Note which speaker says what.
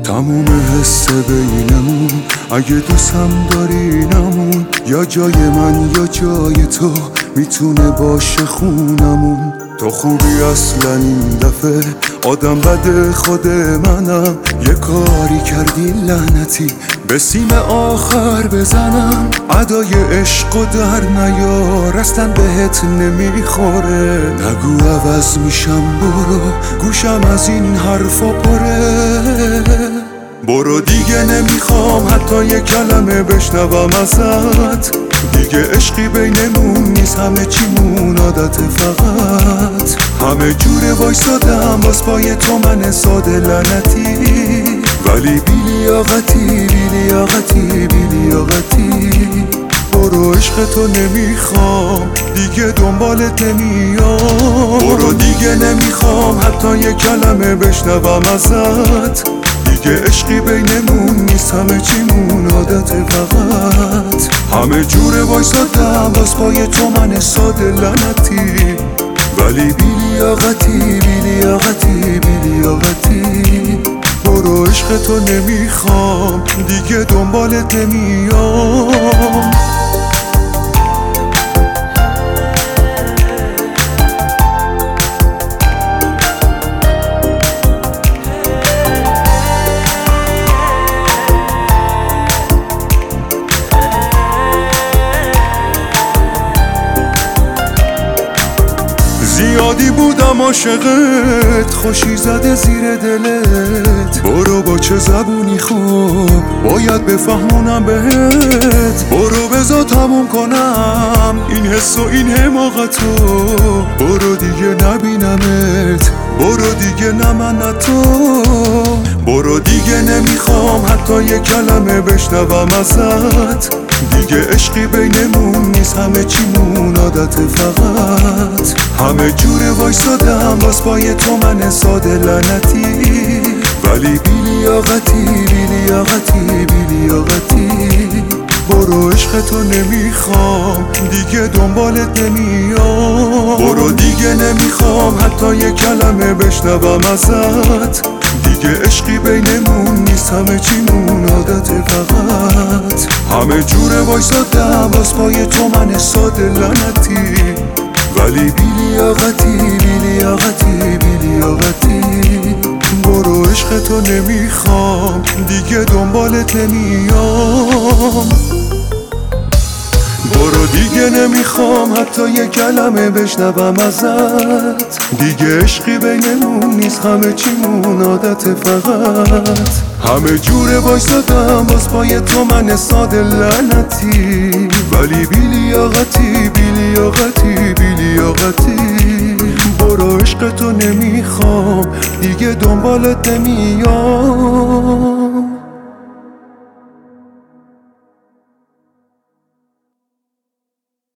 Speaker 1: تموم حس بینمون، اگه دوستم داری نمون، یا جای من یا جای تو میتونه باشه خونمون. تو خوبی اصلا این دفعه آدم بده خود منم، یه کاری کردی لعنتی به سیم آخر بزنم. ادای عشق و در نیار اصلا بهت نمیخوره، نگو عوض میشم برو، گوشم از این حرفا پره. برو دیگه نمیخوام حتی یه کلمه بشنوم ازت، دیگه عشقی بینمون نیست، همه چیمون عادت فقط. همه جوره وایسادم باز پای تو من ساده لعنتی، ولی بیلیاقتی بیلیاقتی بیلیاقتی. برو عشق تو نمیخوام دیگه دنبالت نمیام، برو دیگه نمیخوام حتی یه کلمه بشنوم ازت، دیگه عشقی بینمون نیست، همه چیمون عادت فقط. همه جوره وایسادم باز پای تو من ساده لعنتی، ولی بیلیاقتی بیلیاقتی بیلیاقتی. برو عشق تو نمیخوام دیگه دنبالت نمیام. زیادی بودم عاشقت، خوشی زده زیر دلت، برو با چه زبونی خوب باید بفهمونم بهت. برو بذار تموم کنم این حس و این حماقتو، برو دیگه نبینمت، برو دیگه نه من نه تو. برو دیگه نمیخوام حتی یه کلمه بشنوم ازت، دیگه عشقی بینمون نیست، همه چیمون عادت فقط. همه جوره وایسادم باز پای تو من ساده لعنتی، ولی بیلیاقتی بیلیاقتی بیلیاقتی. برو عشق تو نمیخوام دیگه دنبالت نمیام، برو دیگه نمیخوام حتی یه کلمه بشنوم ازت، دیگه عشقی بینمون نیست، همه چیمون عادت فقط. همه جوره وایسادم باز پای تو من ساده لعنتی، ولی بیلیاقتی بیلیاقتی بیلیاقتی. برو عشق تو نمیخوام دیگه دنبالت نمیام، برو دیگه نمیخوام حتی یه کلمه بشنوم ازت، دیگه عشقی بینمون نیست، همه چیمون عادت فقط. همه جوره وایسادم باز پای تو من ساده لعنتی، ولی بیلیاقتی بیلیاقتی بیلیاقتی. برو عشق تو نمیخوام دیگه دنبالت نمیام.